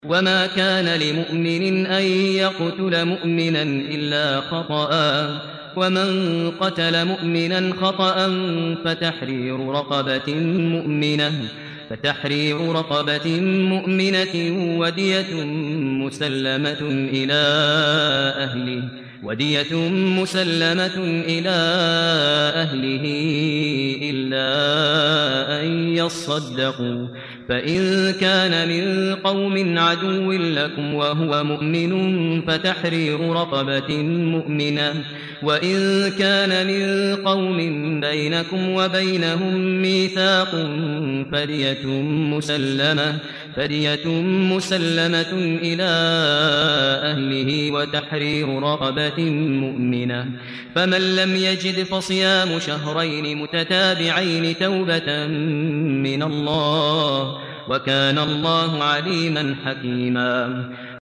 وما كان لمؤمن أن يقتل مؤمنا إلا خطأ ومن قتل مؤمنا خطأ فتحرير رقبة مؤمنة ودية مسلمة إلى أهله إلا أن يصدقوا فإن كان من قوم عدو لكم وهو مؤمن فتحرير رقبة مؤمنة وإن كان من قوم بينكم وبينهم ميثاق فدية مسلمة إلى أهله وتحرير رقبة مؤمنة فمن لم يجد فصيام شهرين متتابعين توبة من الله وكان الله عليما حكيما